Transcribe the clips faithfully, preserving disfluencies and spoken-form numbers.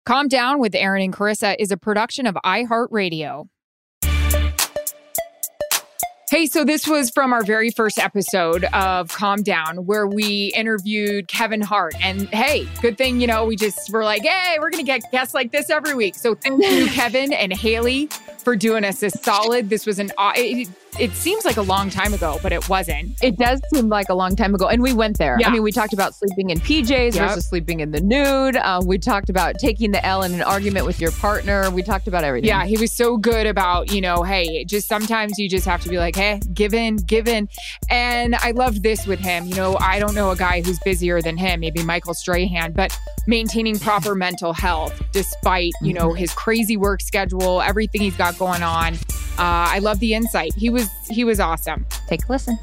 Calm Down with Aaron and Carissa is a production of iHeartRadio. Hey, so this was from our very first episode of Calm Down, where we interviewed Kevin Hart. And hey, good thing, you know, we just were like, hey, we're going to get guests like this every week. So thank you, Kevin and Haley, for doing us a solid. This was an, it, it seems like a long time ago, but it wasn't. It does seem like a long time ago. And we went there. Yeah. I mean, we talked about sleeping in P Js Yep. versus sleeping in the nude. Uh, we talked about taking the L in an argument with your partner. We talked about everything. Yeah, he was so good about, you know, hey, just sometimes you just have to be like, hey, give in, give in. And I loved this with him. You know, I don't know a guy who's busier than him, maybe Michael Strahan, but maintaining proper mental health despite, you know, his crazy work schedule, everything he's got going on. Uh, I love the insight. He was he was awesome. Take a listen.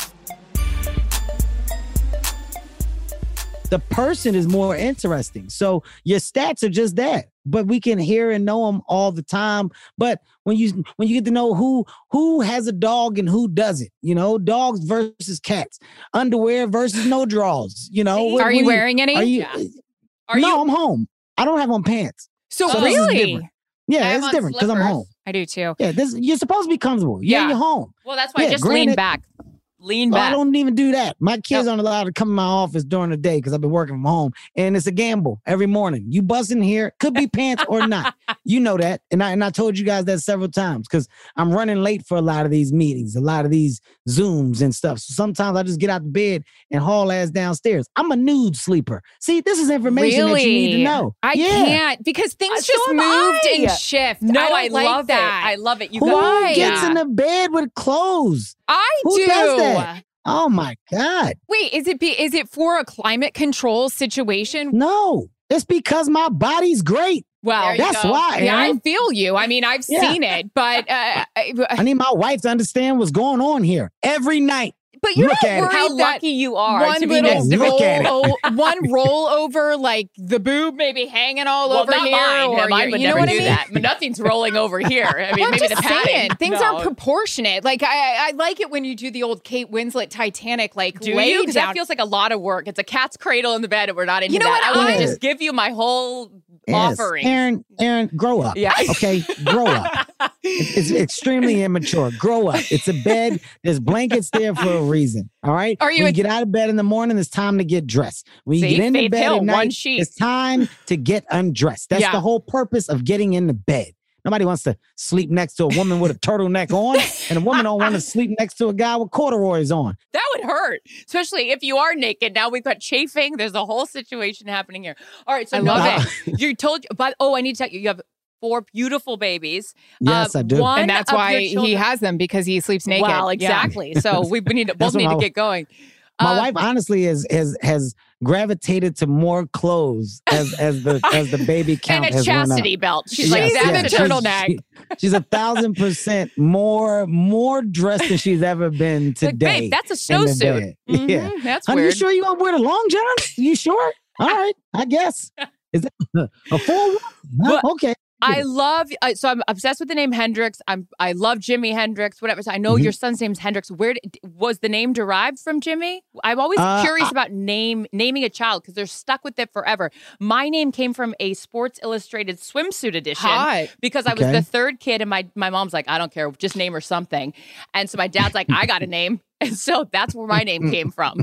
The person is more interesting. So your stats are just that, but we can hear and know them all the time. But when you when you get to know who who has a dog and who doesn't, you know, dogs versus cats, underwear versus no drawers, you know. What, Are you what wearing any? Are you? Yeah. Are no, you? I'm home. I don't have on pants. So, So this is really? different. Yeah, I have it's on different because I'm slippers. home. I do too. Yeah, this you're supposed to be comfortable. Yeah, Yeah. you're home. Well, that's why Yeah, just granted- lean back. Lean Well, I back. don't even do that. My kids aren't allowed to come in my office during the day because I've been working from home, and it's a gamble every morning. You bust in here, could be pants or not. You know that, and I and I told you guys that several times because I'm running late for a lot of these meetings, a lot of these Zooms and stuff. So sometimes I just get out of bed and haul ass downstairs. I'm a nude sleeper. See, this is information Really? that you need to know. I yeah. can't because things Uh, so just am moved I. and shift. No, I, I, don't like love that. it. I love it. You Who guys. gets Yeah. in the bed with clothes? I Who do. does that? Oh my God. Wait, is it be, is it for a climate control situation? No, it's because my body's great. Well, There you That's go. why. yeah, I Aaron. feel you. I mean, I've Yeah. seen it, but uh, I need my wife to understand what's going on here every night. but you're Look not at it. worried How that lucky you are one to be little next to Look me. at it. roll, one rollover, like the boob maybe hanging all Well, over not here, mine. or Mine your- would you know never what do I mean? that. But nothing's rolling over here. I mean, I'm maybe just the padding. saying, things No. are proportionate. Like I, I like it when you do the old Kate Winslet Titanic, like Do lay you? Because down. that feels like a lot of work. It's a cat's cradle in the bed, and we're not into You know that. what? I want I- to just give you my whole Yes. offering. Aaron, Aaron, grow up. Yeah. Okay, grow up. It's, it's extremely immature. Grow up. It's a bed. There's blankets there for a reason. All right. Are you When a- you get out of bed in the morning, it's time to get dressed. When you See? get into Faith bed Hill, at one night, sheet. it's time to get undressed. That's Yeah. the whole purpose of getting into bed. Nobody wants to sleep next to a woman with a turtleneck on, and a woman don't want to sleep next to a guy with corduroys on. That would hurt, especially if you are naked. Now we've got chafing. There's a whole situation happening here. All right, so I no, love okay. You told, but oh, I need to tell you, you have four beautiful babies. Yes, Uh, I do. One and that's of why your he children- has them because he sleeps naked. Well, Yeah. exactly. So we, we need to, both That's what need to my- get going. My Uh, wife honestly is has has gravitated to more clothes as as the as the baby count and a has went up. chastity belt. She's like, Yes, that and and a a she's- turtleneck. she- she's a thousand percent more more dressed than she's ever been Like, today. babe, that's a in the snowsuit. bed. Mhm, Yeah. That's Honey, you weird. sure you want to wear the long johns? You sure? All right, I guess. Is that a full one? Huh? But- Okay. I love, uh, so I'm obsessed with the name Hendrix. I'm, I love Jimi Hendrix, whatever. So I know Mhm. your son's name's Hendrix. Where did, was the name derived from, Jimmy? I'm always Uh, curious I- about name naming a child because they're stuck with it forever. My name came from a Sports Illustrated swimsuit edition Hot. because I was Okay. the third kid, and my my mom's like, I don't care, just name her something. And so my dad's like, I got a name, and so that's where my name came from.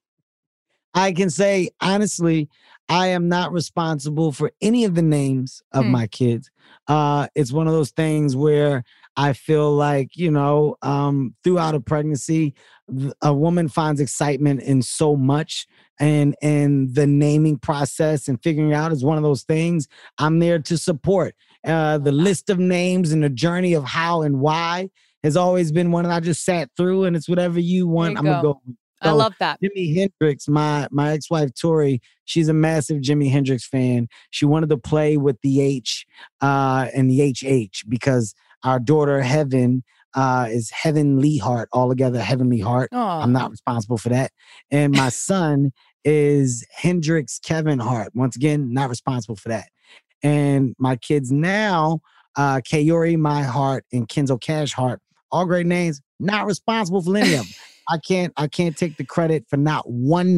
I can say honestly, I am not responsible for any of the names of Hmm. my kids. Uh, it's one of those things where I feel like, you know, um, throughout a pregnancy, th- a woman finds excitement in so much. And and the naming process and figuring out is one of those things I'm there to support. Uh, the list of names and the journey of how and why has always been one that I just sat through, and it's whatever you want. you I'm gonna go. go. with. I So, love that. Jimi Hendrix, my my ex-wife Tori, she's a massive Jimi Hendrix fan. She wanted to play with the H uh, and the H H because our daughter Heaven uh, is Heavenly Heart, all together Heavenly Heart. Aw. I'm not responsible for that. And my son is Hendrix Kevin Hart. Once again, not responsible for that. And my kids now, uh, Kayori My Heart and Kenzo Cash Heart, all great names, not responsible for any of them. I can't I can't take the credit for not one name.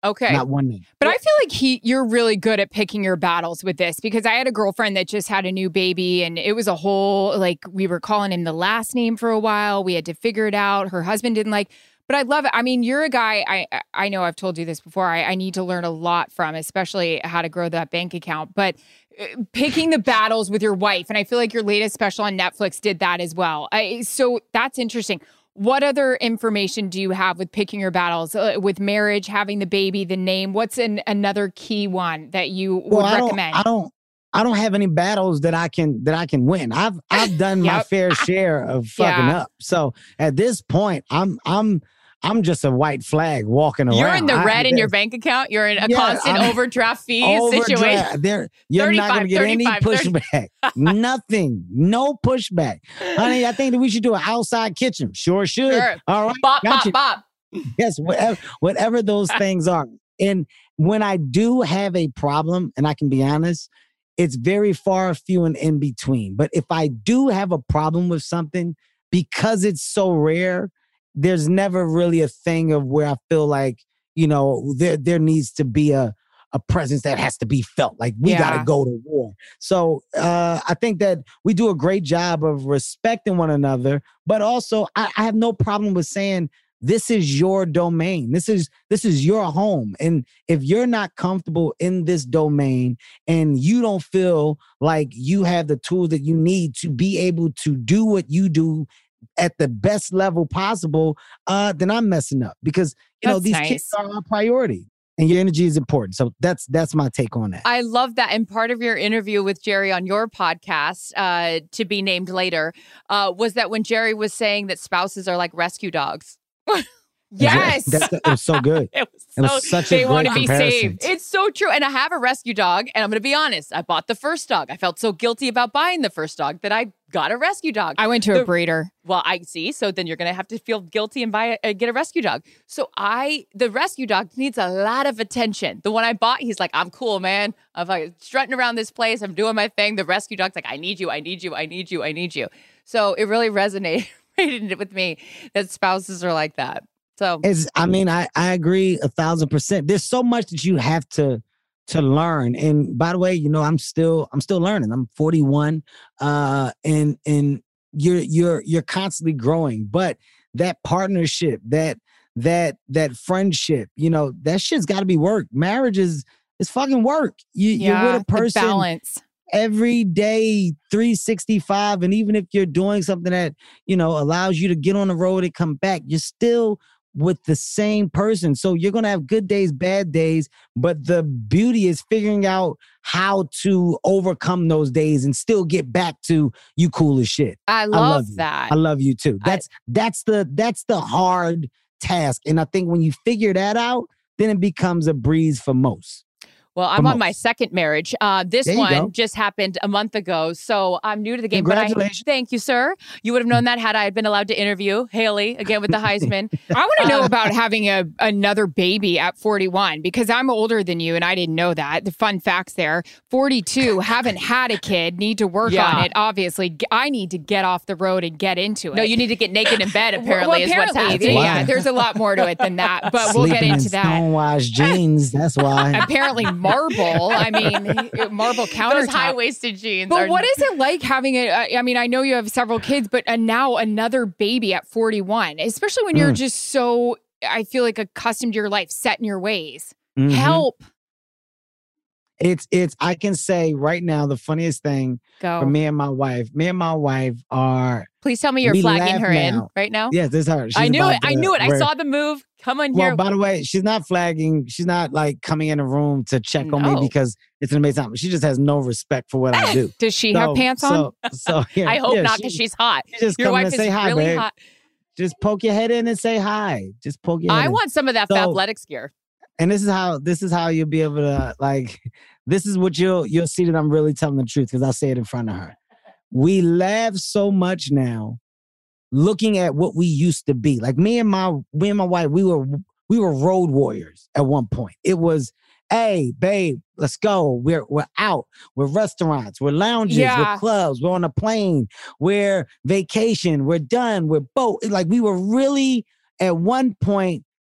Okay. Not one name. But I feel like he, you're really good at picking your battles with this because I had a girlfriend that just had a new baby and it was a whole, like we were calling him the last name for a while. We had to figure it out. Her husband didn't like, but I love it. I mean, you're a guy, I I know I've told you this before, I, I need to learn a lot from, especially how to grow that bank account. But picking the battles with your wife, and I feel like your latest special on Netflix did that as well. I, so that's interesting. What other information do you have with picking your battles, uh, with marriage, having the baby, the name? What's an, another key one that you would well, I recommend? Don't, I don't. I don't have any battles that I can that I can win. I've I've done my Yep. fair share of fucking Yeah. up. So at this point, I'm I'm I'm just a white flag walking around. You're in the I- red in your there's- bank account. You're in a Yeah, constant I'm- overdraft fee Overdraft. situation. There, you're not going to get any thirty-five, pushback. Nothing. No pushback. Honey, I think that we should do an outside kitchen. Sure should. Sure. All right. Bop, Gotcha. bop, bop. Yes, whatever, whatever those things are. And when I do have a problem, and I can be honest, it's very far few and in between. But if I do have a problem with something, because it's so rare, there's never really a thing of where I feel like, you know, there there needs to be a a presence that has to be felt. Like we Yeah. got to go to war. So uh, I think that we do a great job of respecting one another, but also I, I have no problem with saying, this is your domain. This is this is your home. And if you're not comfortable in this domain and you don't feel like you have the tools that you need to be able to do what you do at the best level possible, uh, then I'm messing up because you know That's these nice. kids are our priority and your energy is important. So that's that's my take on that. I love that. And part of your interview with Jerry on your podcast, uh, to be named later, uh, was that when Jerry was saying that spouses are like rescue dogs. Yes. That, that, it was so good. It was It was so such they a wanna great be comparison. saved. It's so true. And I have a rescue dog, and I'm going to be honest. I bought the first dog. I felt so guilty about buying the first dog that I got a rescue dog. I went to The- a breeder. Well, I see. So then you're going to have to feel guilty and buy a, uh, get a rescue dog. So I, the rescue dog needs a lot of attention. The one I bought, he's like, I'm cool, man. I'm like strutting around this place. I'm doing my thing. The rescue dog's like, I need you. I need you. I need you. I need you. So it really resonated with me that spouses are like that. So It's, I mean, I, I agree a thousand percent. There's so much that you have to to learn. And by the way, you know, I'm still I'm still learning. I'm forty-one, uh, and and you're you're you're constantly growing. But that partnership, that that that friendship, you know, that shit's got to be work. Marriage is is fucking work. You, Yeah. you're with a the person balance. every day, three sixty-five, and even if you're doing something that, you know, allows you to get on the road and come back, you're still with the same person. So you're going to have good days, bad days, but the beauty is figuring out how to overcome those days and still get back to you cool as shit. I I love, love you. that. I love you too. I- That's that's the that's the hard task. And I think when you figure that out, then it becomes a breeze for most. Well, I'm For on my most. second marriage. Uh, this There you one go. just happened a month ago, so I'm new to the game. But I, Congratulations. thank you, sir. You would have known that had I been allowed to interview Haley again with the Heisman. I want to know Uh, about having a another baby at forty-one because I'm older than you and I didn't know that. The fun facts there. forty-two, haven't had a kid, need to work Yeah. on it. Obviously, G- I need to get off the road and get into it. No, you need to get naked in bed. Well, Apparently, is what's apparently, happening. Yeah, Wow. there's a lot more to it than that, but we'll get Sleeping into in that. stonewashed jeans. That's why. Apparently, marble. I mean, marble Those countertop. high waisted jeans. But are, what is it like having a? I I mean, I know you have several kids, but uh, now another baby at forty-one, especially when you're Mm. just so, I feel like accustomed to your life, set in your ways. Mhm. Help. It's it's I can say right now the funniest thing for Go. me and my wife. Me and my wife are Please tell me you're We flagging laugh her in now. right now. yes, this is her. She's I knew about it. I to knew it. I wear- saw the move. Come on Well, here. by the way, she's not flagging. She's not like coming in the room to check on No. me because it's an amazing time. She just has no respect for what I do. Does she have So- pants on? So, so yeah, I hope yeah, not she- because she's hot. she just Your come in wife and is say hi, really babe. hot. Just poke your head in and say hi. Just poke your head I in. want some of that So- athletics gear. And this is how this is how you'll be able to like this is what you'll you'll see that I'm really telling the truth because I'll say it in front of her. We laugh so much now looking at what we used to be. Like me and my me and my wife, we were we were road warriors at one point. It was, hey, babe, let's go. We're we're out. We're restaurants, we're lounges, Yeah. we're clubs, we're on a plane, we're vacation, we're done, we're boat. Like we were really at one point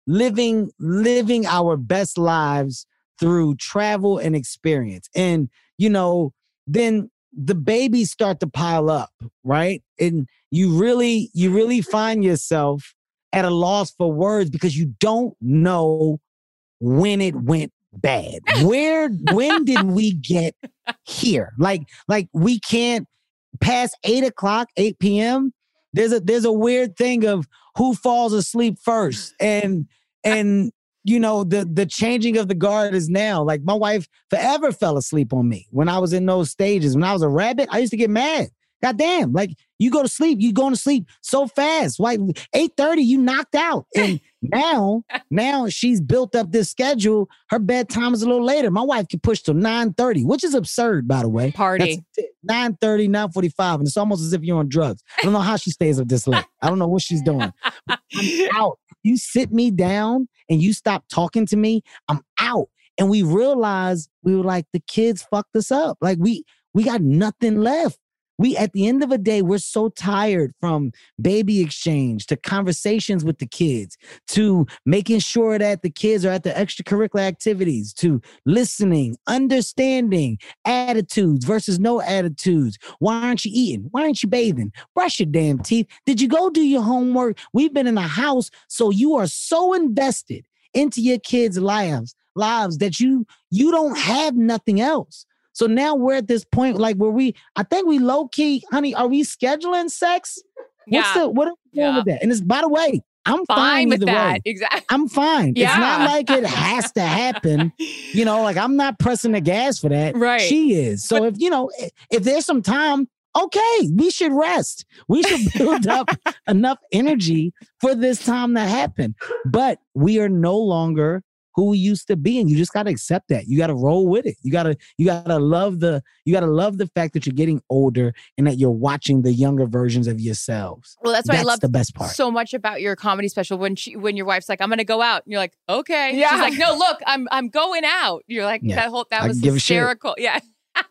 living living our best lives through travel and experience. And, you know, then the babies start to pile up, right? And you really, you really find yourself at a loss for words because you don't know when it went bad. Where, when did we get here? Like, like we can't past eight o'clock, eight p.m. There's a, there's a weird thing of who falls asleep first. And, and, you know, the, the changing of the guard is now. Like my wife forever fell asleep on me when I was in those stages. When I was a rabbit, I used to get mad. God damn, like you go to sleep, you going to sleep so fast. Like eight thirty, you knocked out. And now, now she's built up this schedule. Her bedtime is a little later. My wife can push till nine thirty, which is absurd, by the way. Party. nine thirty, nine forty-five, and it's almost as if you're on drugs. I don't know how she stays up this late. I don't know what she's doing. I'm out. You sit me down and you stop talking to me, I'm out. And we realized we were like, the kids fucked us up. Like we, we got nothing left. We, at the end of the day, we're so tired from baby exchange to conversations with the kids to making sure that the kids are at the extracurricular activities to listening, understanding attitudes versus no attitudes. Why aren't you eating? Why aren't you bathing? Brush your damn teeth. Did you go do your homework? We've been in a house, so you are so invested into your kids' lives, lives that you you don't have nothing else. So now we're at this point, like where we, I think we low key, honey, are we scheduling sex? What's Yeah. the, what are we doing Yeah. with that? And it's, by the way, I'm fine, Fine with either that. way. Exactly. I'm fine. Yeah. It's not like it has to happen. You know, like I'm not pressing the gas for that. Right. She is. So if, you know, if there's some time, okay, we should rest. We should build up enough energy for this time to happen. But we are no longer who we used to be, and you just got to accept that. You got to roll with it. You got to you got to love the you got to love the fact that you're getting older and that you're watching the younger versions of yourselves. Well, that's what That's I love the best part. so much about your comedy special. When she, when your wife's like, "I'm going to go out," and you're like, "Okay." Yeah. She's like, "No, look, I'm I'm going out." You're like, Yeah. "That whole that I was give a shit. hysterical." Yeah.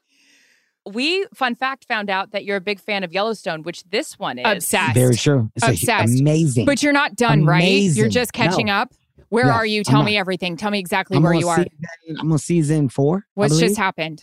We, fun fact, found out that you're a big fan of Yellowstone, which this one is. Obsessed. Very true. It's a- Obsessed. amazing. But you're not done, right? You're Amazing. just catching No. up. Where Yeah, are you? I'm Tell not. me everything. Tell me exactly I'm where on you are. season- I'm on season four. I What's believe. just happened?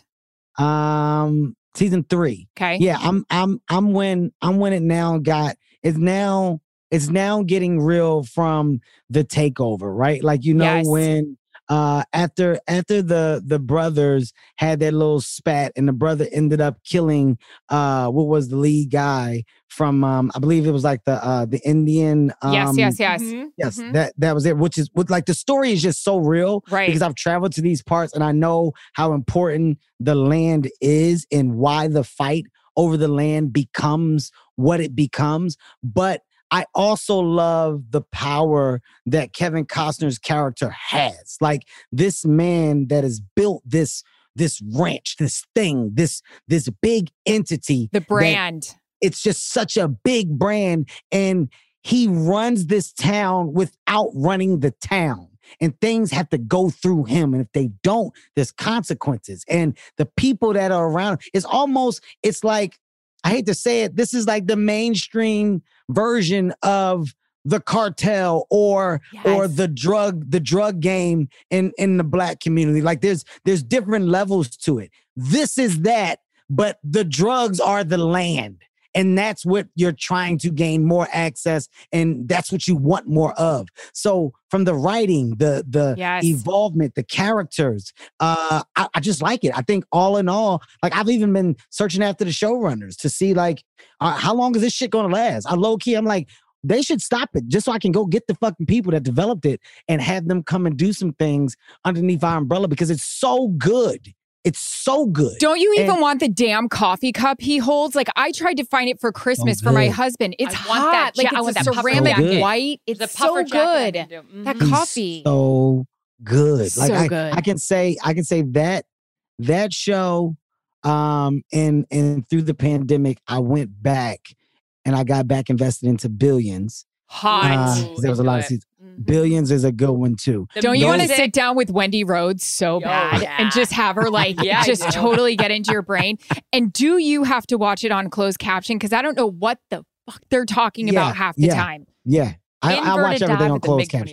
Um, season three. Okay. Yeah, I'm I'm I'm when I'm when it now got it's now it's now getting real from the takeover, right? Like you know Yes. when uh after after the the brothers had that little spat and the brother ended up killing uh what was the lead guy from um I believe it was like the uh the Indian um yes, yes, yes. Mhm, yes mhm. that that was it, which is with like the story is just so real Right. because I've traveled to these parts and I know how important the land is and why the fight over the land becomes what it becomes. But I also love the power that Kevin Costner's character has. Like this man that has built this this ranch, this thing, this this big entity. The that brand. it's just such a big brand, and he runs this town without running the town. And things have to go through him. And if they don't, there's consequences. And the people that are around, it's almost, it's like, I hate to say it, this is like the mainstream version of the cartel or or Yes. the drug the drug game in in the black community. Like there's there's different levels to it. This is that, but the drugs are the land. And that's what you're trying to gain more access, and that's what you want more of. So from the writing, the the Yes. evolvement, the characters, uh, I, I just like it. I think all in all, like I've even been searching after the showrunners to see like, uh, how long is this shit gonna last? I low key, I'm like, they should stop it just so I can go get the fucking people that developed it and have them come and do some things underneath our umbrella because it's so good. It's so good. Don't you even And- want the damn coffee cup he holds? Like I tried to find it for Christmas for my good. husband. It's I want hot. that like ja- I it's want a that puffer ceramic jacket. white. It's The so puffer jacket I good. can do. Mhm. That He's coffee. so good. Like So I, good. I can say, I can say that that show, um, and and through the pandemic, I went back and I got back invested into Billions. Hot. Uh, Ooh, there was a lot of into it. seasons. Mhm. Billions is a good one too. The Don't you want to music- sit down with Wendy Rhodes so Yo, bad yeah. and just have her like Yeah, I just do. totally get into your brain? And do you have to watch it on closed caption? Because I don't know what the fuck they're talking Yeah, about half the yeah. time. Yeah, I, I watch Inverted everything dive on at the closed MiG twenty-eight. caption.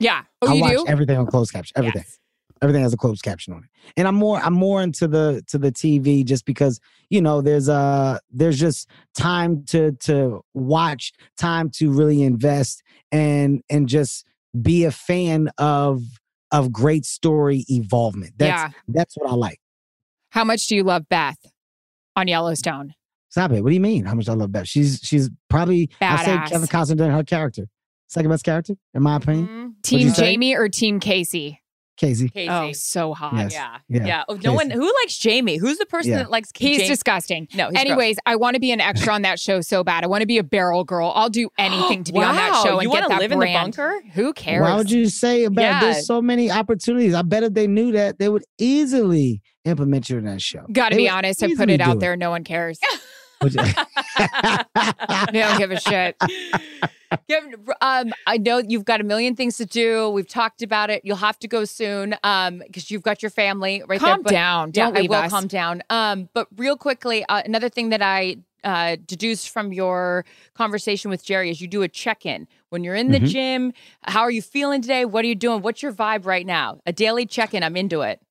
Yeah. Oh, I you watch do? everything on closed caption. Everything. Yes. Everything has a closed caption on it. And I'm more I'm more into the to the T V just because, you know, there's uh there's just time to to watch, time to really invest and and just be a fan of of great story evolvement. That's Yeah. that's what I like. How much do you love Beth on Yellowstone? Stop it. What do you mean? How much I love Beth? She's she's probably I say Badass. Kevin Costner than her character. Second best character, in my opinion. Mhm. Team you say? Jamie or Team Casey? Casey. Casey. Oh, so hot. Yes. Yeah. Yeah. Yeah. Oh, no Casey. one who likes Jamie. Who's the person Yeah. that likes He's Jamie? disgusting. No, he's Anyways, I want to be an extra on that show so bad. I want to be a barrel girl. I'll do anything to be on that Wow, show and you get wanna that live in the brand. bunker? Who cares? Why would you say about Yeah. there's so many opportunities? I bet if they knew that, they would easily implement you in that show. Got to They be would honest. I put easily it out do there. No one cares. Would you- They don't give a shit. Kevin, um, I know you've got a million things to do. We've talked about it. You'll have to go soon um, because you've got your family right there. Calm But- down. Yeah, Don't I leave will us. calm down. Um, but real quickly, uh, another thing that I uh, deduced from your conversation with Jerry is you do a check-in when you're in the Mhm. gym. How are you feeling today? What are you doing? What's your vibe right now? A daily check-in. I'm into it.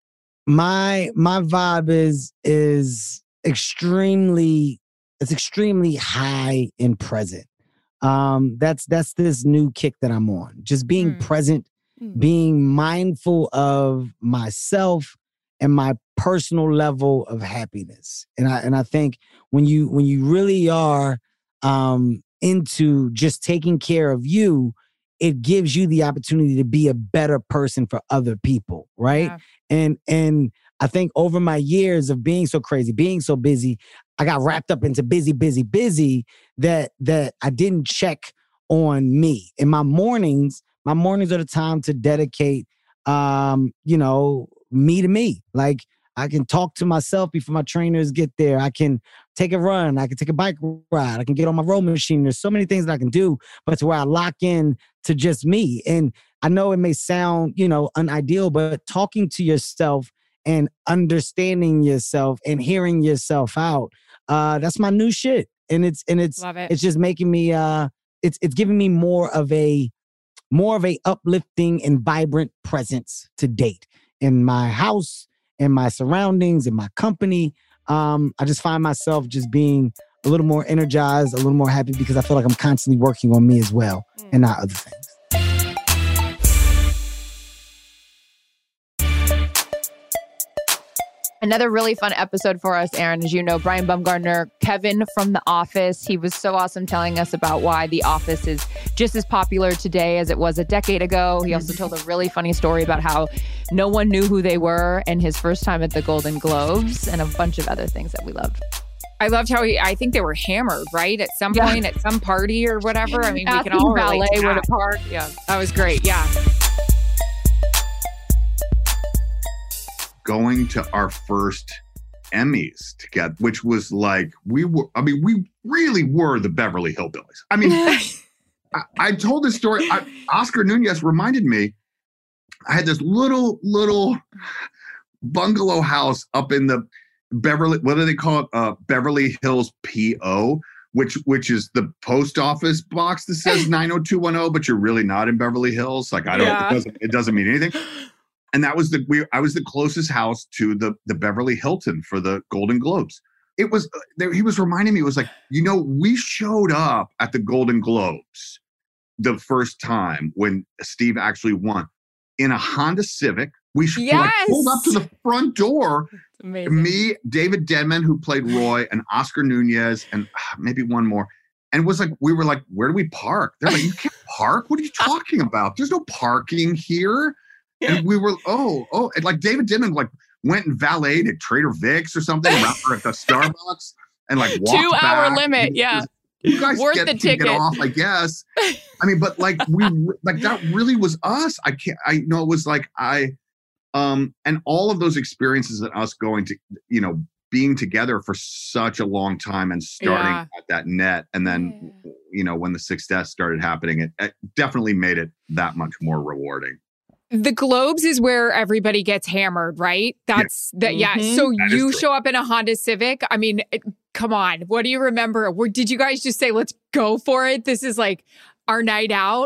my my vibe is is extremely it's extremely high and present. Um, that's that's this new kick that I'm on. Just being Hmm. present, Hmm. being mindful of myself and my personal level of happiness. And I and I think when you when you really are um into just taking care of you, it gives you the opportunity to be a better person for other people, right? Yeah. And and I think over my years of being so crazy, being so busy, I got wrapped up into busy, busy, busy that that I didn't check on me. In my mornings, my mornings are the time to dedicate um, you know, me to me. Like I can talk to myself before my trainers get there. I can take a run. I can take a bike ride. I can get on my row machine. There's so many things that I can do, but to where I lock in to just me. And I know it may sound, you know, unideal, but talking to yourself and understanding yourself and hearing yourself out, uh, that's my new shit. And it's and it's Love it. it's just making me uh it's it's giving me more of a more of a uplifting and vibrant presence to date in my house, in my surroundings, in my company. Um, I just find myself just being a little more energized, a little more happy because I feel like I'm constantly working on me as well and not other things. Another really fun episode for us, Aaron. As you know, Brian Baumgartner, Kevin from The Office. He was so awesome telling us about why The Office is just as popular today as it was a decade ago. He also told a really funny story about how no one knew who they were and his first time at the Golden Globes and a bunch of other things that we loved. I loved how he, I think they were hammered, right? At some Yeah. point, at some party or whatever. I mean, we can Asking all relate valet to where that. to park. Yeah, that was great. Yeah. Going to our first Emmys together, which was like, we were, I mean, we really were the Beverly Hillbillies. I mean, I, I told this story. I, Oscar Nunez reminded me, I had this little, little bungalow house up in the Beverly, what do they call it? Uh, Beverly Hills P O, which which is the post office box that says nine oh two one oh, but you're really not in Beverly Hills. Like, I don't, Yeah. it doesn't, it doesn't mean anything. And that was the, we, I was the closest house to the, the Beverly Hilton for the Golden Globes. It was, uh, there, he was reminding me, it was like, you know, we showed up at the Golden Globes the first time when Steve actually won in a Honda Civic. We sh- like, pulled up to the front door. It's amazing. Me, David Denman, who played Roy, and Oscar Nunez, and uh, maybe one more. And it was like, we were like, where do we park? They're like, you can't park? What are you talking about? There's no parking here. And we were, oh, oh, and like David Denman like went and valeted at Trader Vic's or something around or at the Starbucks and like walked Two hour back. limit. And Yeah. you guys Worth get, the can ticket. get off, I guess. I mean, but like we like that really was us. I can't. I you know it was like I, um, and all of those experiences and us going to, you know, being together for such a long time and starting Yeah. at that net, and then you know when the success started happening, it, it definitely made it that much more rewarding. The Globes is where everybody gets hammered, right? That's that. Yeah. Mhm. So That is you true. show up in a Honda Civic. I mean, it, come on. What do you remember? Where, did you guys just say, let's go for it? This is like our night out.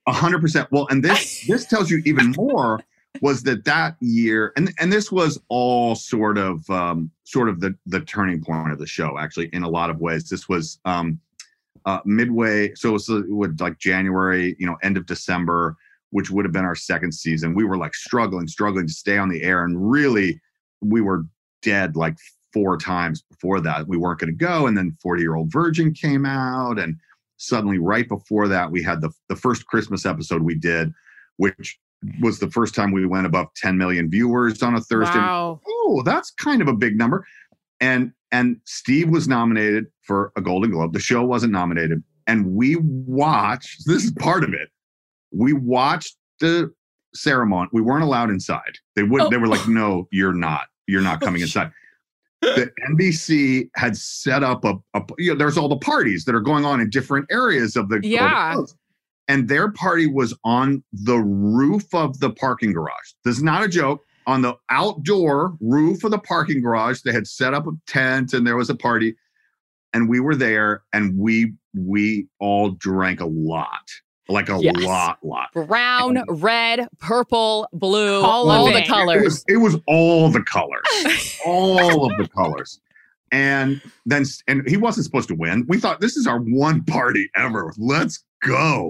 A hundred percent. Well, and this this tells you even more was that that year, and and this was all sort of um, sort of the the turning point of the show. Actually, in a lot of ways, this was um, uh, midway. So it was uh, with like January, you know, end of December, which would have been our second season. We were like struggling, struggling to stay on the air, and really, we were dead like four times before that. We weren't going to go, and then forty Year Old Virgin came out, and suddenly, right before that, we had the the first Christmas episode we did, which was the first time we went above ten million viewers on a Thursday. Wow. Oh, that's kind of a big number. And and Steve was nominated for a Golden Globe. The show wasn't nominated. And we watched, this is part of it. We watched the ceremony. We weren't allowed inside. They wouldn't, Oh. they were like, no, you're not. You're not coming inside. The N B C had set up a, a you know, there's all the parties that are going on in different areas of the Yeah. Golden Globes. And their party was on the roof of the parking garage. This is not a joke. On the outdoor roof of the parking garage, they had set up a tent and there was a party. And we were there and we we all drank a lot. Like a Yes. lot, lot. Brown, red, purple, blue, All all, of the it. It colors. was, it was all the colors. all of the colors. And then, and he wasn't supposed to win. We thought, this is our one party ever. Let's go.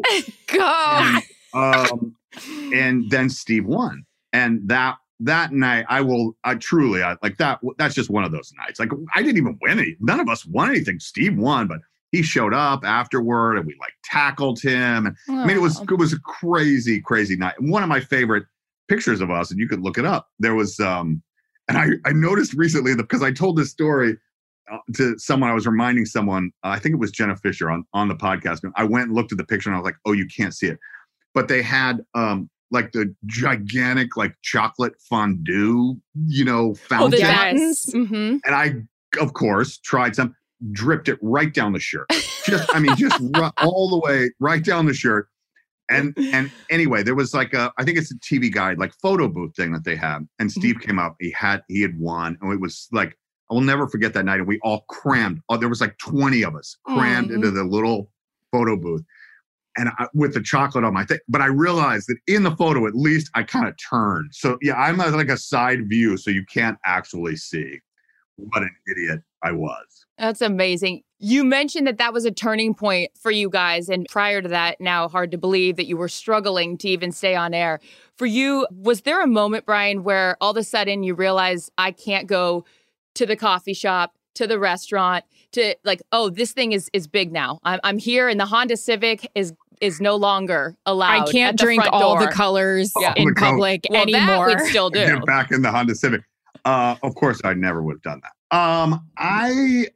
Go. um, and then Steve won. And that that night, I will, I truly, I like that. That's just one of those nights. Like, I didn't even win any. None of us won anything. Steve won, but he showed up afterward and we like tackled him. And I mean, it was, it was a crazy, crazy night. And one of my favorite pictures of us, and you could look it up, there was, um, and I, I noticed recently that because I told this story uh, to someone, I was reminding someone, uh, I think it was Jenna Fisher on, on the podcast. I went and looked at the picture and I was like, oh, you can't see it. But they had um, like the gigantic, like chocolate fondue, you know, Oh, fountain. the Yes. fountains. Mm-hmm. And I, of course, tried some, dripped it right down the shirt. Just, I mean, just ru- all the way right down the shirt. And and anyway, there was like a, I think it's a T V guide, like photo booth thing that they had. And Steve came up, he had, he had won. And it was like, I will never forget that night. And we all crammed. Oh, there was like twenty of us crammed Mhm. into the little photo booth. And I, with the chocolate on my thing. But I realized that in the photo, at least I kind of turned. So yeah, I'm a, like a side view. So you can't actually see what an idiot I was. That's amazing. You mentioned that that was a turning point for you guys. And prior to that, now hard to believe that you were struggling to even stay on air. For you, was there a moment, Brian, where all of a sudden you realize I can't go to the coffee shop, to the restaurant, to like, oh, this thing is is big now. I'm, I'm here and the Honda Civic is is no longer allowed. I can't at the drink front all the door. colors Yeah. in All the colors. public Well, anymore. that we'd still do. Get back in the Honda Civic. Uh, of course, I never would have done that. Um, I,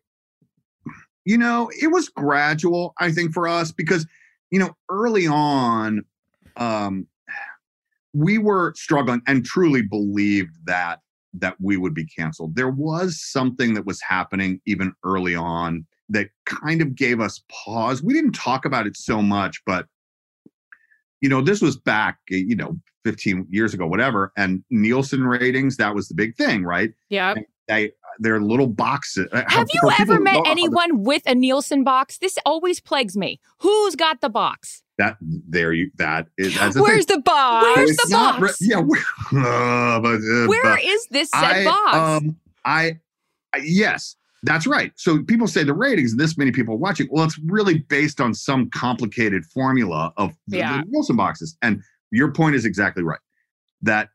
you know, it was gradual, I think, for us because, you know, early on, um, we were struggling and truly believed that that we would be canceled. There was something that was happening even early on that kind of gave us pause. We didn't talk about it so much, but you know, this was back, you know, fifteen years ago, whatever. And Nielsen ratings, that was the big thing, right? Yep. They, they're little boxes. Have you For people ever who met don't know, anyone with a Nielsen box? This always plagues me. Who's got the box? That there you that is that's the Where's thing. the box? Where's It's the not box? re- yeah, where, uh, but, uh, Where but is this said I, box? Um, I, I yes, that's right. So people say the ratings, this many people watching. Well, it's really based on some complicated formula of the, Yeah. the Nielsen boxes. And your point is exactly right. That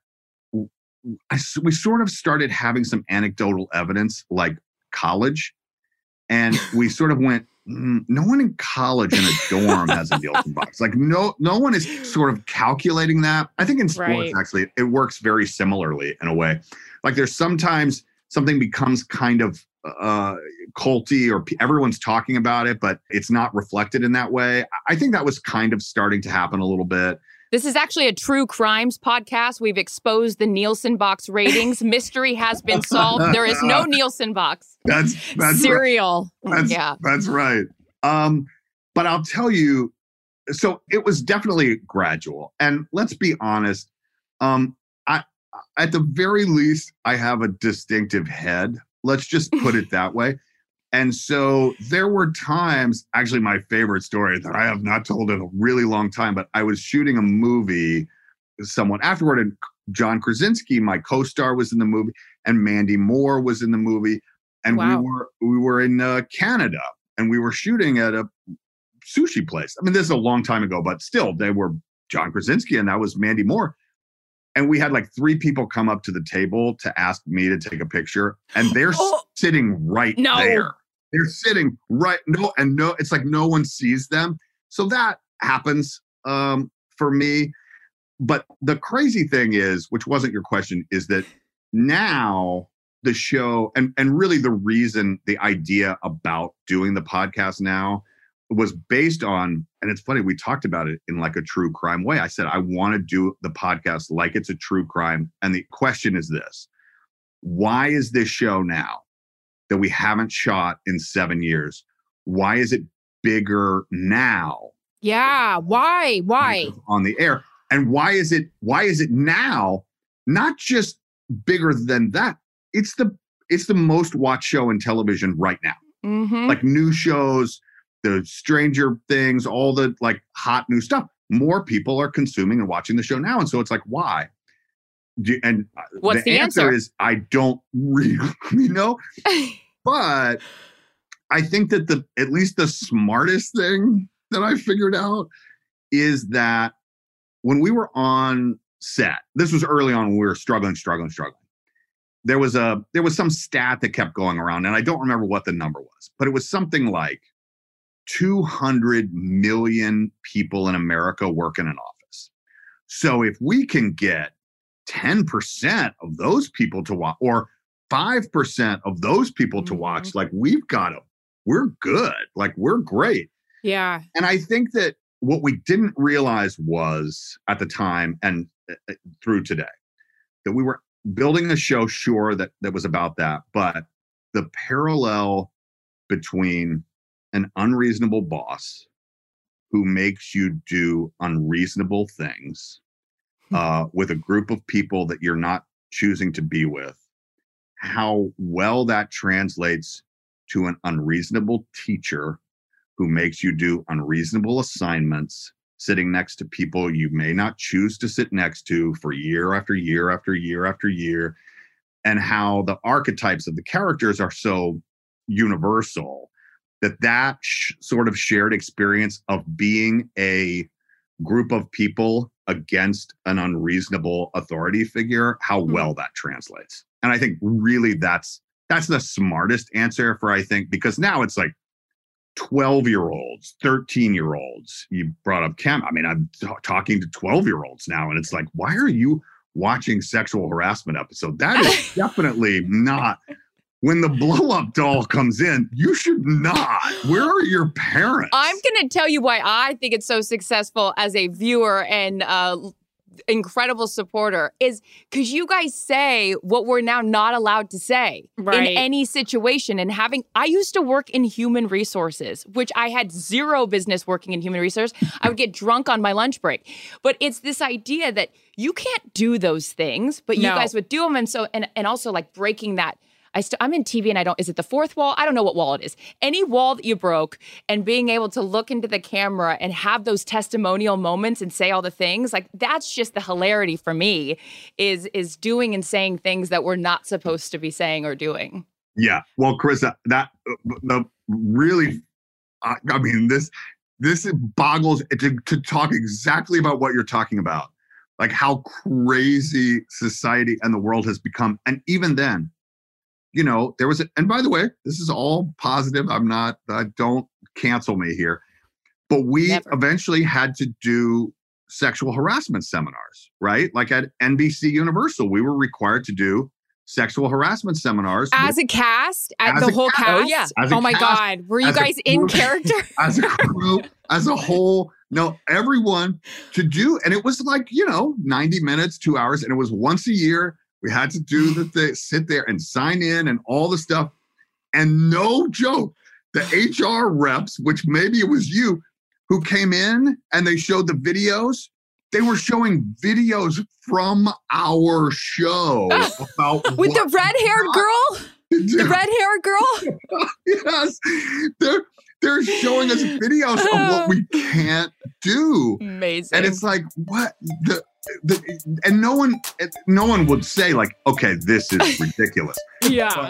I, we sort of started having some anecdotal evidence, like college, and we sort of went. Mm, no one in college in a dorm has a Nielsen box. Like no, no one is sort of calculating that. I think in sports, Right. actually, it works very similarly in a way. Like there's sometimes something becomes kind of uh, culty or p- everyone's talking about it, but it's not reflected in that way. I think that was kind of starting to happen a little bit. This is actually a true crimes podcast. We've exposed the Nielsen box ratings. Mystery has been solved. There is no Nielsen box. That's that's right. Cereal. That's, Yeah. that's right. Um, but I'll tell you, so it was definitely gradual. And let's be honest, um, I at the very least, I have a distinctive head. Let's just put it that way. And so there were times, actually my favorite story that I have not told in a really long time, but I was shooting a movie with someone afterward, and John Krasinski, my co-star, was in the movie, and Mandy Moore was in the movie. And Wow. we were we were in uh, Canada, and we were shooting at a sushi place. I mean, this is a long time ago, but still, they were John Krasinski, and that was Mandy Moore. And we had like three people come up to the table to ask me to take a picture, and they're Oh. sitting right No. there. They're sitting right no, and no, it's like no one sees them. So that happens um, for me. But the crazy thing is, which wasn't your question, is that now the show, and, and really the reason, the idea about doing the podcast now was based on, and it's funny, we talked about it in like a true crime way. I said, I want to do the podcast like it's a true crime. And the question is this: why is this show now that we haven't shot in seven years? Why is it bigger now? Yeah. Why? Why? On the air. And why is it, why is it now not just bigger than that? It's the, it's the most watched show in television right now. Mm-hmm. Like new shows, the Stranger Things, all the like hot new stuff. More people are consuming and watching the show now. And so it's like, why? Do, and What's the, the answer, answer? is I don't really know. But I think that the at least the smartest thing that I figured out is that when we were on set, this was early on when we were struggling, struggling, struggling. There was a there was some stat that kept going around, and I don't remember what the number was, but it was something like two hundred million people in America work in an office. So if we can get ten percent of those people to watch, or five percent of those people to watch, Mm-hmm. like we've got to, we're good, like we're great. Yeah. And I think that what we didn't realize was at the time and uh, through today, that we were building a show, sure, that, that was about that, but the parallel between an unreasonable boss who makes you do unreasonable things uh, with a group of people that you're not choosing to be with, how well that translates to an unreasonable teacher who makes you do unreasonable assignments, sitting next to people you may not choose to sit next to for year after year after year after year, and how the archetypes of the characters are so universal that that sh- sort of shared experience of being a group of people against an unreasonable authority figure, how well that translates. And I think really that's that's the smartest answer for, I think, because now it's like twelve-year-olds, thirteen-year-olds. You brought up Cam. I mean, I'm t- talking to twelve-year-olds now, and it's like, why are you watching sexual harassment episode? That is definitely not. When the blow-up doll comes in, you should not. Where are your parents? I'm going to tell you why I think it's so successful as a viewer and uh, incredible supporter is because you guys say what we're now not allowed to say Right. in any situation. And having, I used to work in human resources, which I had zero business working in human resources. I would get drunk on my lunch break. But it's this idea that you can't do those things, but you No. guys would do them. And so, and, and also like breaking that. I st- I'm in T V and I don't, is it the fourth wall? I don't know what wall it is. Any wall that you broke and being able to look into the camera and have those testimonial moments and say all the things, like that's just the hilarity for me is, is doing and saying things that we're not supposed to be saying or doing. Yeah. Well, Carissa, that the really, uh, I mean, this this boggles to, to talk exactly about what you're talking about, like how crazy society and the world has become. And even then, you know, there was, a, and by the way, this is all positive. I'm not, uh, don't cancel me here. But we Never. eventually had to do sexual harassment seminars, right? Like at N B C Universal, we were required to do sexual harassment seminars. As with- a cast, at As the a whole cast. cast. Oh, yeah. As a Oh my cast, God. Were you as a guys in crew. character? as a crew, as a whole, no, everyone to do. And it was like, you know, ninety minutes, two hours. And it was once a year. We had to do the thing, sit there and sign in and all the stuff. And no joke, the H R reps, which maybe it was you, who came in and they showed the videos. They were showing videos from our show about With what- the red haired girl? The red hair girl? Yes. They're they're showing us videos of what we can't do. Amazing. And it's like, what the, the and no one no one would say like, okay, this is ridiculous. Yeah.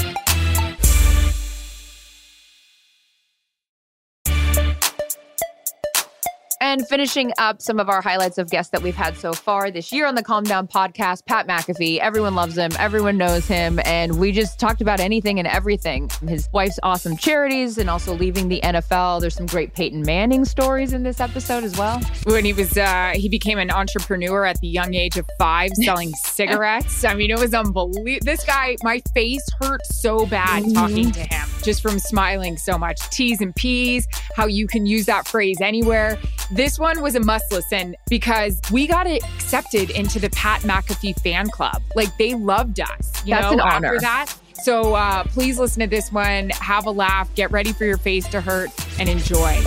And finishing up some of our highlights of guests that we've had so far this year on the Calm Down podcast, Pat McAfee. Everyone loves him. Everyone knows him. And we just talked about anything and everything. His wife's awesome charities and also leaving the N F L. There's some great Peyton Manning stories in this episode as well. When he was, uh, he became an entrepreneur at the young age of five selling cigarettes. I mean, it was unbelievable. This guy, my face hurt so bad mm-hmm. talking to him just from smiling so much. T's and P's, how you can use that phrase anywhere. This one was a must listen because we got accepted into the Pat McAfee fan club. Like they loved us, you That's know, an after honor. that. So uh, please listen to this one, have a laugh, get ready for your face to hurt, and enjoy.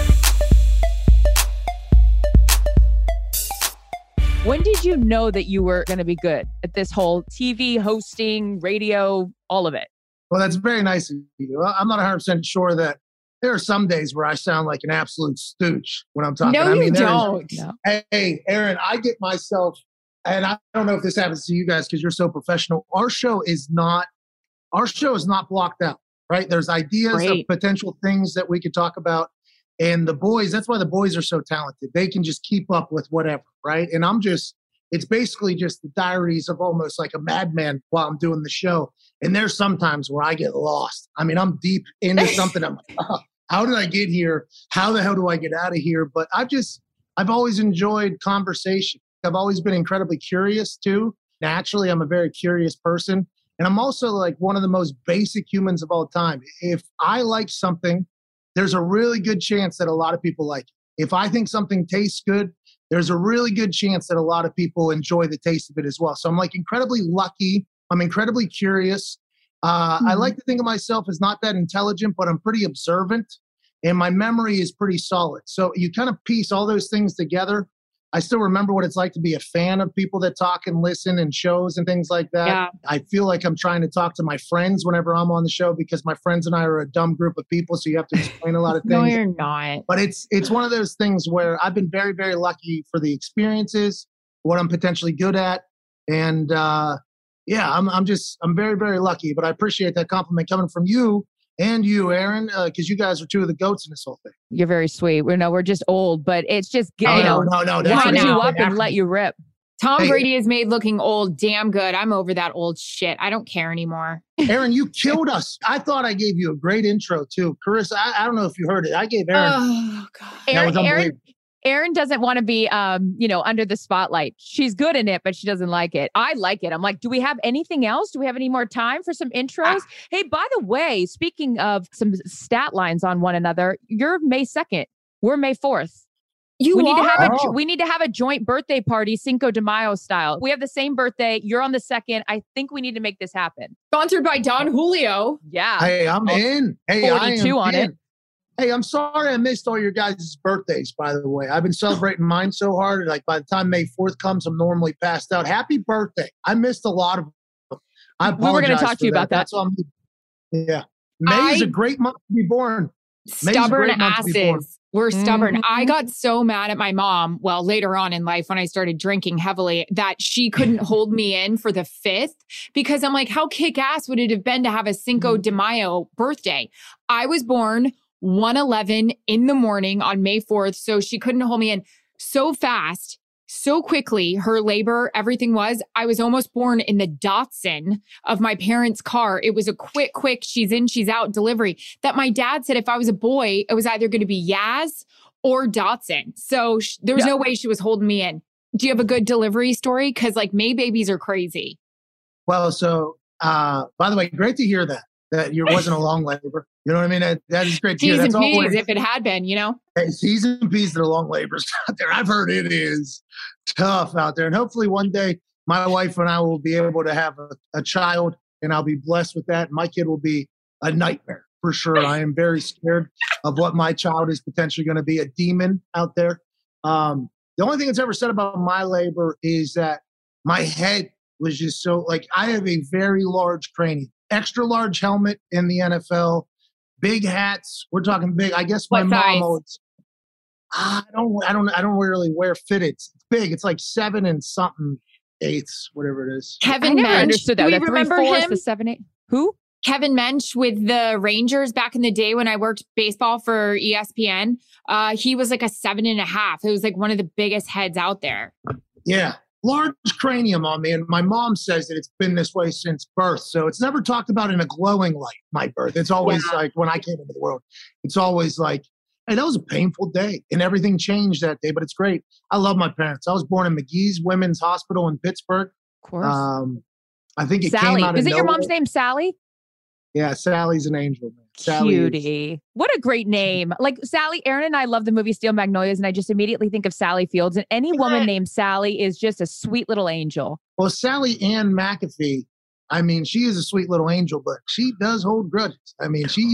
When did you know that you were going to be good at this whole T V, hosting, radio, all of it? Well, that's very nice of you. I'm not one hundred percent sure that there are some days where I sound like an absolute stooge when I'm talking. No, I mean, you there don't. Is, hey, Aaron, I get myself, and I don't know if this happens to you guys because you're so professional. Our show is not, our show is not blocked out, right? There's ideas Great. of potential things that we could talk about. And the boys, that's why the boys are so talented. They can just keep up with whatever, right? And I'm just, it's basically just the diaries of almost like a madman while I'm doing the show. And there's sometimes where I get lost. I mean, I'm deep into something. I'm like, oh, how did I get here? How the hell do I get out of here? But I've just, I've always enjoyed conversation. I've always been incredibly curious too. Naturally, I'm a very curious person. And I'm also like one of the most basic humans of all time. If I like something, there's a really good chance that a lot of people like it. If I think something tastes good, there's a really good chance that a lot of people enjoy the taste of it as well. So I'm like incredibly lucky. I'm incredibly curious. Uh, mm-hmm. I like to think of myself as not that intelligent, but I'm pretty observant and my memory is pretty solid. So you kind of piece all those things together. I still remember what it's like to be a fan of people that talk and listen and shows and things like that. Yeah. I feel like I'm trying to talk to my friends whenever I'm on the show because my friends and I are a dumb group of people. So you have to explain a lot of things. No, you're not. But it's it's one of those things where I've been very, very lucky for the experiences, what I'm potentially good at. And uh, yeah, I'm I'm just, I'm very, very lucky. But I appreciate that compliment coming from you and you, Aaron, because uh, you guys are two of the goats in this whole thing. You're very sweet. We know we're just old, but it's just, you oh, know, no, no, no. wind no. you up and let you rip. Tom Hey. Brady is made looking old damn good. I'm over that old shit. I don't care anymore. Aaron, you killed us. I thought I gave you a great intro too. Carissa, I, I don't know if you heard it. I gave Aaron. Oh, God. that was Aaron, Aaron, unbelievable. Aaron doesn't want to be, um, you know, under the spotlight. She's good in it, but she doesn't like it. I like it. I'm like, do we have anything else? Do we have any more time for some intros? Ah. Hey, by the way, speaking of some stat lines on one another, you're May second. We're May fourth. You we need are? to have a Oh. we need to have a joint birthday party, Cinco de Mayo style. We have the same birthday. You're on the second. I think we need to make this happen. Sponsored by Don Julio. Yeah. Hey, I'm in. Hey, I forty-two am on in. it. Hey, I'm sorry I missed all your guys' birthdays, by the way. I've been celebrating mine so hard. Like by the time May fourth comes, I'm normally passed out. Happy birthday. I missed a lot of them. I We were gonna apologize talk for to you about that. That's all I'm, yeah. May is I- a great month to be born. May's a Stubborn great month to be born. asses. We're stubborn. Mhm. I got so mad at my mom, well, later on in life when I started drinking heavily, that she couldn't hold me in for the fifth because I'm like, how kick ass would it have been to have a Cinco de Mayo birthday? I was born one eleven in the morning on May fourth, so she couldn't hold me in so fast. So quickly, her labor, everything was, I was almost born in the Datsun of my parents' car. It was a quick, quick, she's in, she's out delivery that my dad said if I was a boy, it was either going to be Yaz or Datsun. So sh- there was Yeah. no way she was holding me in. Do you have a good delivery story? Because like May babies are crazy. Well, so uh, by the way, great to hear that, that you wasn't a long labor. You know what I mean? That, that is great to hear. T's and That's P's always, if it had been, you know? hey, T's and P's that are long labors out there. I've heard it is tough out there. And hopefully one day my wife and I will be able to have a, a child and I'll be blessed with that. My kid will be a nightmare for sure. I am very scared of what my child is potentially going to be, a demon out there. Um, the only thing that's ever said about my labor is that my head was just so like, I have a very large cranium. extra large helmet in the N F L, big hats. We're talking big. I guess my What mom size? always. I don't. I don't. I don't really wear fitted. It's big. It's like seven and something eighths, whatever it is. Kevin I never Mensch. understood that. Do we The three remember fourths, him? the seven eight. Who? Kevin Mensch with the Rangers back in the day when I worked baseball for E S P N. Uh, he was like a seven and a half. It was like one of the biggest heads out there. Yeah, large cranium on me, and my mom says that it's been this way since birth. So it's never talked about in a glowing light. My birth. It's always Yeah. like when I came into the world. It's always like, hey, that was a painful day, and everything changed that day. But it's great. I love my parents. I was born in McGee's Women's Hospital in Pittsburgh. Of course. Um, I think it Sally. came out of Is it your mom's nowhere. name, Sally? Yeah, Sally's an angel. Man. Sally is- Cutie. What a great name. Like Sally, Aaron and I love the movie Steel Magnolias, and I just immediately think of Sally Fields. And any woman named Sally is just a sweet little angel. Well, Sally Ann McAfee, I mean, she is a sweet little angel, but she does hold grudges. I mean, she,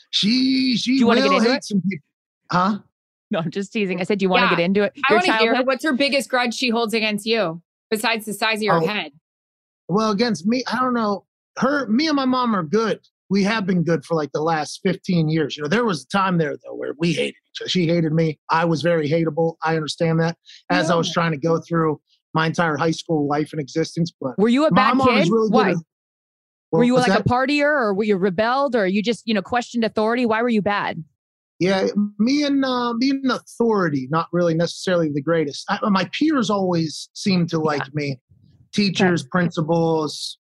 she, she you wanna will get into hate it? some people. Huh? No, I'm just teasing. I said, do you want to Yeah. get into it? I Your want to hear childhood? what's her biggest grudge she holds against you besides the size of your Oh. head. Well, against me, I don't know. Her, me and my mom are good. We have been good for like the last fifteen years. You know, there was a time there though where we hated each other. She hated me. I was very hateable. I understand that as I was trying to go through my entire high school life and existence. But Were you a my bad mom is kid? really good Why? at- were Well, you what's like that? a partier, or were you rebelled, or you just, you know, questioned authority? Why were you bad? Yeah, me and uh, me and authority, not really necessarily the greatest. I, my peers always seem to like me. Teachers, principals,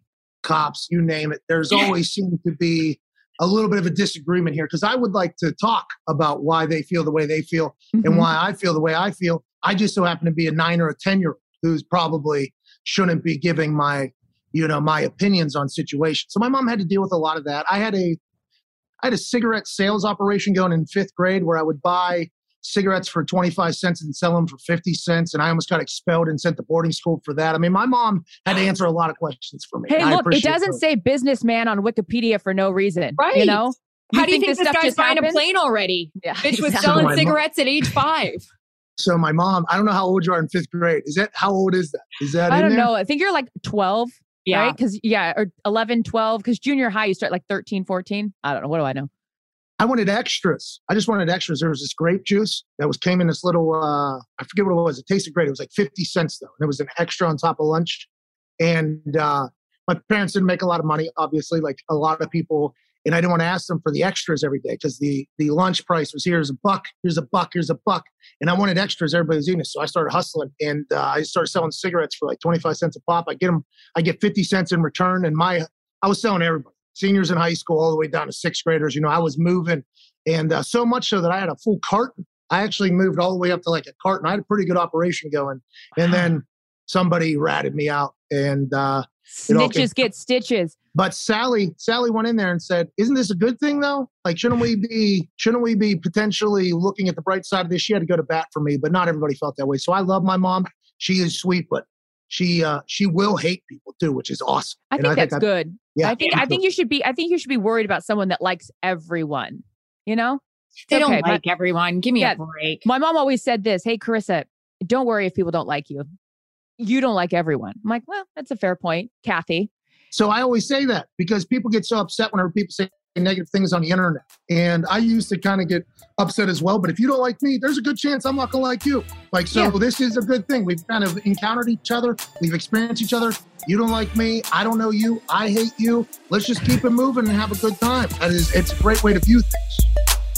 cops, you name it. There's always seemed to be a little bit of a disagreement here because I would like to talk about why they feel the way they feel and Mhm. why I feel the way I feel. I just so happen to be a nine or a ten year old who's probably shouldn't be giving my, you know, my opinions on situations. So my mom had to deal with a lot of that. I had a I had a cigarette sales operation going in fifth grade where I would buy cigarettes for twenty-five cents and sell them for fifty cents. And I almost got expelled and sent to boarding school for that. I mean, my mom had to answer a lot of questions for me. Hey, and I look, it appreciate doesn't her. say businessman on Wikipedia for no reason. Right. You know? How do you think this this stuff guy's just buying a happens? plane already? Yeah, Bitch was exactly. selling My mom- cigarettes at age five. So my mom, I don't know how old you are in fifth grade. Is that, how old is that? Is that I in don't there? know. I think you're like twelve, Yeah. right? Because, yeah, or eleven, twelve, because junior high, you start like thirteen, fourteen. I don't know. What do I know? I wanted extras. I just wanted extras. There was this grape juice that was came in this little, uh, I forget what it was. It tasted great. It was like fifty cents though. And it was an extra on top of lunch. And uh, my parents didn't make a lot of money, obviously, like a lot of people. And I didn't want to ask them for the extras every day because the, the lunch price was here's a buck, here's a buck, here's a buck. And I wanted extras. Everybody was eating it. So I started hustling and uh, I started selling cigarettes for like twenty-five cents a pop. I get them, I get fifty cents in return. And my, I was selling everybody. Seniors in high school, all the way down to sixth graders. You know, I was moving, and uh, so much so that I had a full carton. I actually moved all the way up to like a carton. I had a pretty good operation going, and then somebody ratted me out. And uh, it all came- Snitches get stitches. but Sally, Sally went in there and said, "Isn't this a good thing though? Like, shouldn't we be, shouldn't we be potentially looking at the bright side of this?" She had to go to bat for me, but not everybody felt that way. So I love my mom. She is sweet, but she uh, she will hate people too, which is awesome. I And think that's I- good. Yeah, I think I think you should be I think you should be worried about someone that likes everyone. You know? They Okay, don't my- like everyone. Give me Yeah. a break. My mom always said this, "Hey, Carissa, don't worry if people don't like you. You don't like everyone." I'm like, well, that's a fair point, Kathy. So I always say that because people get so upset whenever people say negative things on the internet. And I used to kind of get upset as well. But if you don't like me, there's a good chance I'm not going to like you. Like, so Yeah. this is a good thing. We've kind of encountered each other. We've experienced each other. You don't like me. I don't know you. I hate you. Let's just keep it moving and have a good time. That is, it's a great way to view things.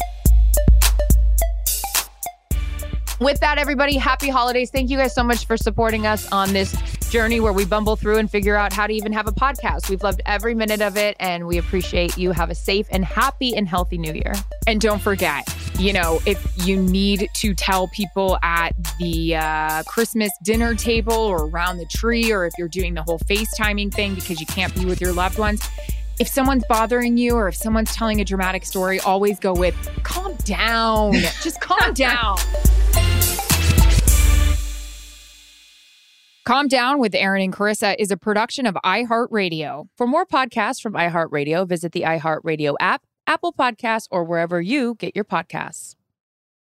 With that, everybody, happy holidays. Thank you guys so much for supporting us on this journey where we bumble through and figure out how to even have a podcast. We've loved every minute of it, and we appreciate you. Have a safe and happy and healthy new year. And don't forget, you know, if you need to tell people at the uh, Christmas dinner table or around the tree, or if you're doing the whole FaceTiming thing because you can't be with your loved ones, if someone's bothering you or if someone's telling a dramatic story, always go with, calm down. Just calm down. Calm Down with Aaron and Carissa is a production of iHeartRadio. For more podcasts from iHeartRadio, visit the iHeartRadio app, Apple Podcasts, or wherever you get your podcasts.